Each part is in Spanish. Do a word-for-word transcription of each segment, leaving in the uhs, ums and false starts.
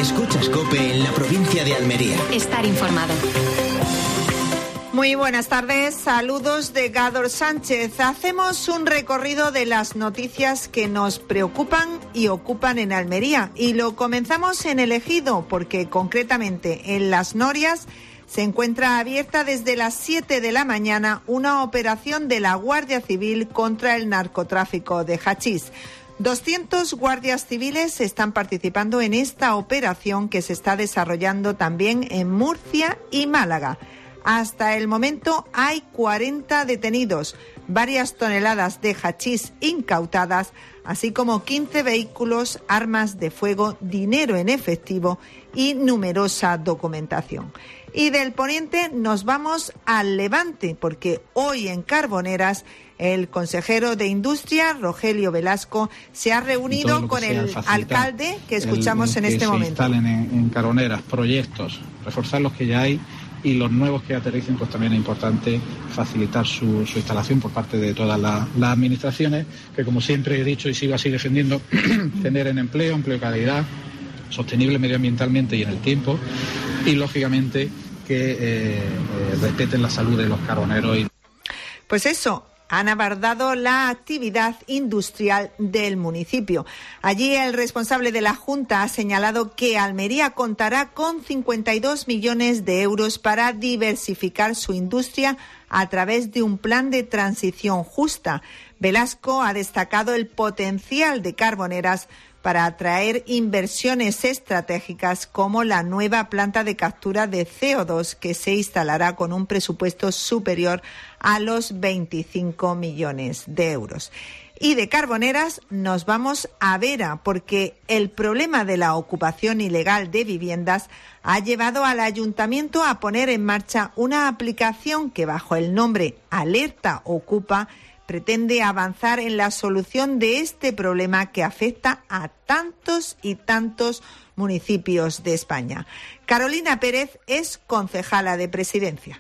Escuchas COPE en la provincia de Almería. Estar informado. Muy buenas tardes, saludos de Gádor Sánchez. Hacemos un recorrido de las noticias que nos preocupan y ocupan en Almería. Y lo comenzamos en el Ejido, porque concretamente en Las Norias se encuentra abierta desde las siete de la mañana una operación de la Guardia Civil contra el narcotráfico de hachís. doscientos guardias civiles están participando en esta operación que se está desarrollando también en Murcia y Málaga. Hasta el momento hay cuarenta detenidos, varias toneladas de hachís incautadas, así como quince vehículos, armas de fuego, dinero en efectivo y numerosa documentación. Y del poniente nos vamos al Levante, porque hoy en Carboneras el consejero de Industria, Rogelio Velasco, se ha reunido con el alcalde que escuchamos el, en este que momento. Se instalen en, en Carboneras proyectos, reforzar los que ya hay y los nuevos que aterricen, pues también es importante facilitar su, su instalación por parte de todas la, las administraciones, que como siempre he dicho y sigo así defendiendo, generen empleo, empleo de calidad, sostenible medioambientalmente y en el tiempo, y lógicamente que eh, eh, respeten la salud de los carboneros. Y... Pues eso, han abordado la actividad industrial del municipio. Allí el responsable de la Junta ha señalado que Almería contará con cincuenta y dos millones de euros para diversificar su industria a través de un plan de transición justa. Velasco ha destacado el potencial de Carboneras para atraer inversiones estratégicas como la nueva planta de captura de C O dos que se instalará con un presupuesto superior a los veinticinco millones de euros. Y de Carboneras nos vamos a Vera, porque el problema de la ocupación ilegal de viviendas ha llevado al ayuntamiento a poner en marcha una aplicación que bajo el nombre Alerta Ocupa pretende avanzar en la solución de este problema que afecta a tantos y tantos municipios de España. Carolina Pérez es concejala de Presidencia.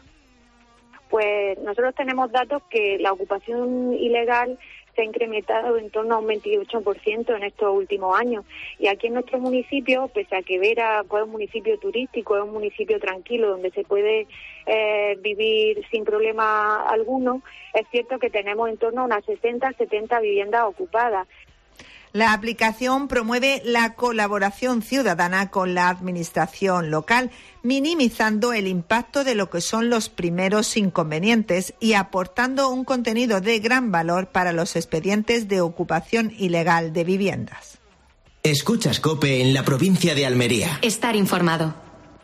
Pues nosotros tenemos datos que la ocupación ilegal se ha incrementado en torno a un veintiocho por ciento en estos últimos años. Y aquí en nuestro municipio, pese a que Vera pues, es un municipio turístico, es un municipio tranquilo donde se puede eh, vivir sin problema alguno, es cierto que tenemos en torno a unas sesenta, setenta viviendas ocupadas. La aplicación promueve la colaboración ciudadana con la administración local, minimizando el impacto de lo que son los primeros inconvenientes y aportando un contenido de gran valor para los expedientes de ocupación ilegal de viviendas. Escuchas COPE en la provincia de Almería. Estar informado.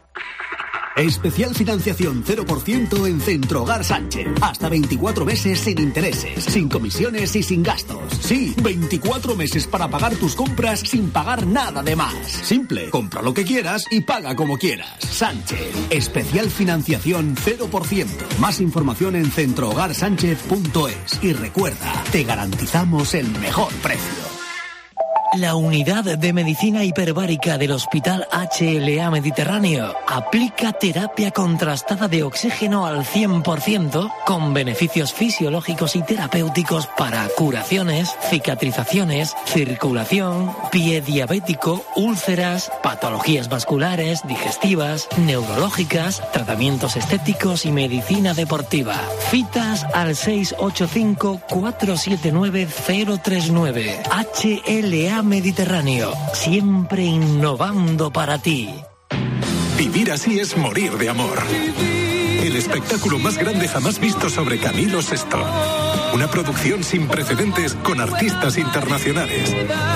Especial financiación cero por ciento en Centro Hogar Sánchez. Hasta veinticuatro meses sin intereses, sin comisiones y sin gastos. Sí, veinticuatro meses para pagar tus compras sin pagar nada de más. Simple, compra lo que quieras y paga como quieras. Sánchez. Especial financiación cero por ciento. Más información en centro hogar sánchez punto es. Y recuerda, te garantizamos el mejor precio. La unidad de medicina hiperbárica del Hospital H L A Mediterráneo aplica terapia contrastada de oxígeno al cien por ciento con beneficios fisiológicos y terapéuticos para curaciones, cicatrizaciones, circulación, pie diabético, úlceras, patologías vasculares, digestivas, neurológicas, tratamientos estéticos y medicina deportiva. Citas al seis ocho cinco, cuatro siete nueve, cero tres nueve. H L A Mediterráneo, siempre innovando para ti. Vivir así es morir de amor. El espectáculo más grande jamás visto sobre Camilo sexto. Una producción sin precedentes con artistas internacionales.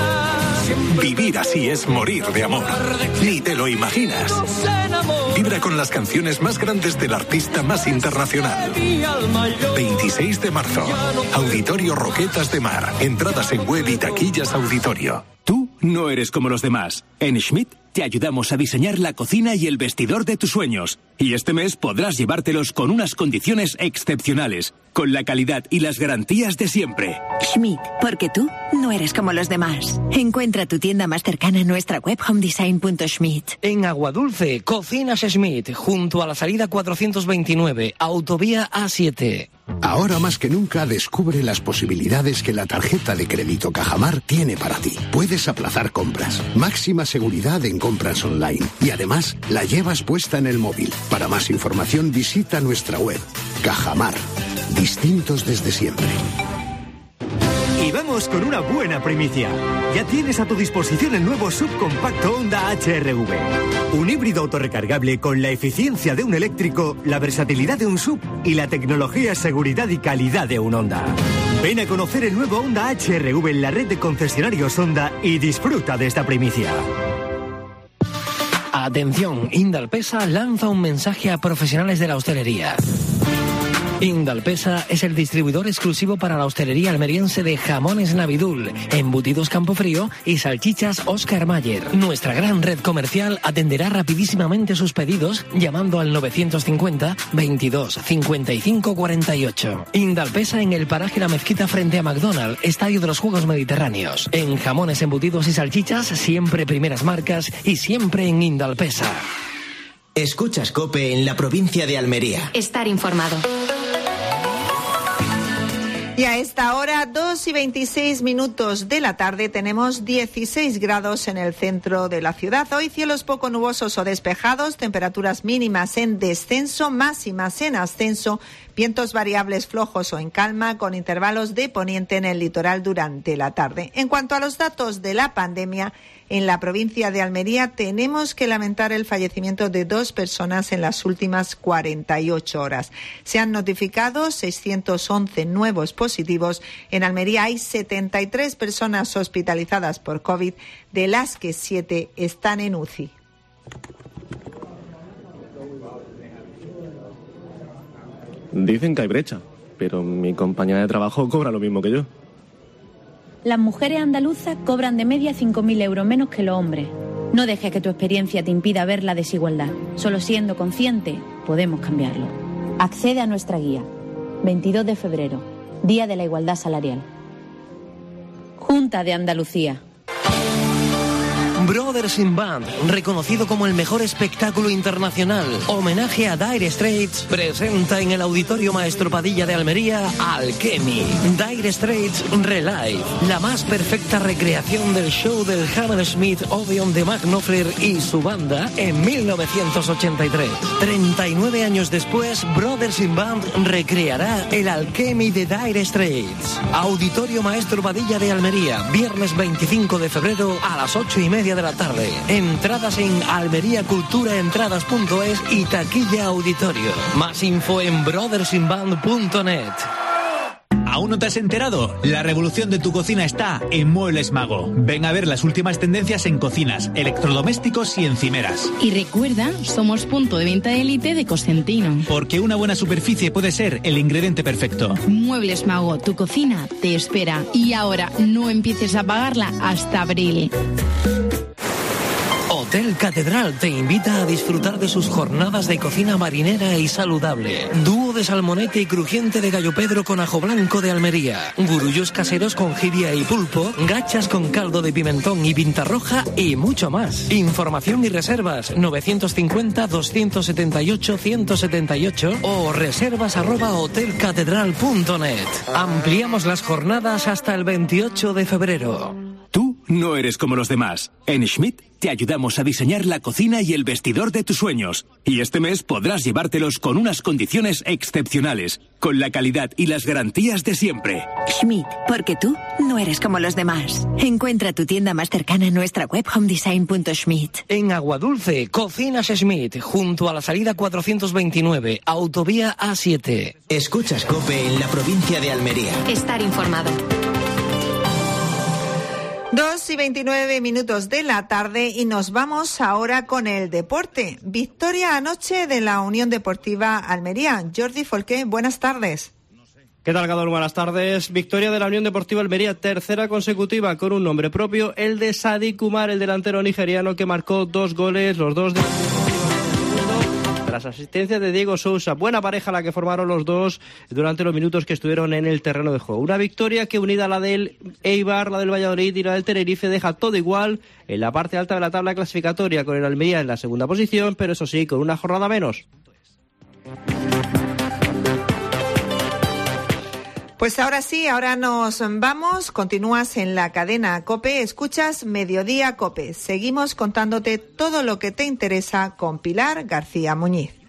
Vivir así es morir de amor. Ni te lo imaginas. Vibra con las canciones más grandes del artista más internacional. veintiséis de marzo. Auditorio Roquetas de Mar. Entradas en web y taquillas auditorio. Tú no eres como los demás. En Schmidt te ayudamos a diseñar la cocina y el vestidor de tus sueños. Y este mes podrás llevártelos con unas condiciones excepcionales, con la calidad y las garantías de siempre. Schmidt, porque tú no eres como los demás. Encuentra tu tienda más cercana en nuestra web homedesign punto schmidt. En Aguadulce, Cocinas Schmidt, junto a la salida cuatrocientos veintinueve, autovía A siete. Ahora más que nunca descubre las posibilidades que la tarjeta de crédito Cajamar tiene para ti. Puedes aplazar compras, máxima seguridad en compras online y además la llevas puesta en el móvil. Para más información visita nuestra web. Cajamar, distintos desde siempre. Y vamos con una buena primicia. Ya tienes a tu disposición el nuevo subcompacto Honda H R V. Un híbrido autorrecargable con la eficiencia de un eléctrico, la versatilidad de un sub y la tecnología, seguridad y calidad de un Honda. Ven a conocer el nuevo Honda H R V en la red de concesionarios Honda y disfruta de esta primicia. Atención, Indalpesa lanza un mensaje a profesionales de la hostelería. Indalpesa es el distribuidor exclusivo para la hostelería almeriense de jamones Navidul, embutidos Campofrío y salchichas Oscar Mayer. Nuestra gran red comercial atenderá rapidísimamente sus pedidos llamando al novecientos cincuenta, veintidós, cincuenta y cinco, cuarenta y ocho. Indalpesa en el paraje La Mezquita frente a McDonald's, Estadio de los Juegos Mediterráneos. En jamones, embutidos y salchichas, siempre primeras marcas y siempre en Indalpesa. Escuchas COPE en la provincia de Almería. Estar informado. Y a esta hora, dos y veintiséis minutos de la tarde, tenemos dieciséis grados en el centro de la ciudad. Hoy cielos poco nubosos o despejados, temperaturas mínimas en descenso, máximas en ascenso, vientos variables flojos o en calma, con intervalos de poniente en el litoral durante la tarde. En cuanto a los datos de la pandemia, en la provincia de Almería tenemos que lamentar el fallecimiento de dos personas en las últimas cuarenta y ocho horas. Se han notificado seiscientos once nuevos positivos. En Almería hay setenta y tres personas hospitalizadas por COVID, de las que siete están en U C I. Dicen que hay brecha, pero mi compañera de trabajo cobra lo mismo que yo. Las mujeres andaluzas cobran de media cinco mil euros menos que los hombres. No dejes que tu experiencia te impida ver la desigualdad. Solo siendo consciente podemos cambiarlo. Accede a nuestra guía. veintidós de febrero, Día de la Igualdad Salarial. Junta de Andalucía. Brothers in Band, reconocido como el mejor espectáculo internacional, homenaje a Dire Straits, presenta en el Auditorio Maestro Padilla de Almería Alchemy. Dire Straits Relive, la más perfecta recreación del show del Hammersmith Odeon de Mark Knopfler y su banda en mil novecientos ochenta y tres. treinta y nueve años después, Brothers in Band recreará el Alchemy de Dire Straits. Auditorio Maestro Padilla de Almería, viernes veinticinco de febrero a las ocho y media de la tarde. Entradas en almeriaculturaentradas punto es y taquilla auditorio. Más info en brothers in band punto net. ¿Aún no te has enterado? La revolución de tu cocina está en Muebles Mago. Ven a ver las últimas tendencias en cocinas, electrodomésticos y encimeras. Y recuerda, somos punto de venta élite de Cosentino. Porque una buena superficie puede ser el ingrediente perfecto. Muebles Mago, tu cocina te espera. Y ahora no empieces a pagarla hasta abril. Hotel Catedral te invita a disfrutar de sus jornadas de cocina marinera y saludable. Dúo de salmonete y crujiente de gallo Pedro con ajo blanco de Almería. Gurullos caseros con jibia y pulpo. Gachas con caldo de pimentón y pinta roja y mucho más. Información y reservas novecientos cincuenta, doscientos setenta y ocho, ciento setenta y ocho o reservas arroba hotel catedral punto net. Ampliamos las jornadas hasta el veintiocho de febrero. Tú no eres como los demás. En Schmidt te ayudamos a diseñar la cocina y el vestidor de tus sueños. Y este mes podrás llevártelos con unas condiciones excepcionales, con la calidad y las garantías de siempre. Schmidt, porque tú no eres como los demás. Encuentra tu tienda más cercana en nuestra web homedesign punto schmidt. En Aguadulce, Cocinas Schmidt, junto a la salida cuatrocientos veintinueve, autovía A siete. Escuchas COPE en la provincia de Almería. Estar informado. Dos y veintinueve minutos de la tarde y nos vamos ahora con el deporte. Victoria anoche de la Unión Deportiva Almería. Jordi Folqué, buenas tardes. ¿Qué tal, Gadol? Buenas tardes. Victoria de la Unión Deportiva Almería, tercera consecutiva con un nombre propio, el de Sadik Umar, el delantero nigeriano que marcó dos goles, los dos de... Las asistencias de Diego Sousa, buena pareja la que formaron los dos durante los minutos que estuvieron en el terreno de juego. Una victoria que, unida a la del Eibar, la del Valladolid y la del Tenerife, deja todo igual en la parte alta de la tabla clasificatoria, con el Almería en la segunda posición, pero eso sí, con una jornada menos. Pues ahora sí, ahora nos vamos. Continúas en la cadena COPE, escuchas Mediodía COPE. Seguimos contándote todo lo que te interesa con Pilar García Muñiz.